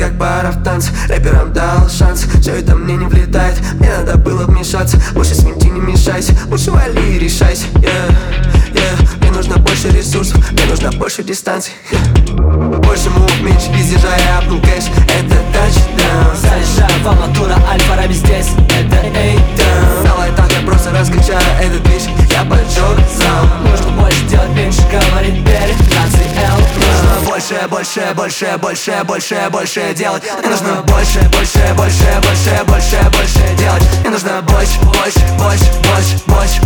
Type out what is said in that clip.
как пара в танце. Рэперам дал шанс, все это мне не влетает. Мне надо было вмешаться, больше с ним ты не мешайся. Лучше вали и решайся, Мне нужно больше ресурсов, мне нужно больше дистанции, Больше мув, меньше изъезжая, апнул кэш. Это тачдаун. Заезжаю в Алматура, Альфа-Раби здесь. Это эйдаун. На лайтах я просто раскачаю этот движ. Я поджег зал. Нужно больше делать, меньше говорить перед нацией L. Нужно больше, больше, больше, больше, больше, больше делать. Мне нужно больше, больше, больше, больше, больше, больше делать. Мне нужно больше, больше, больше, больше, больше,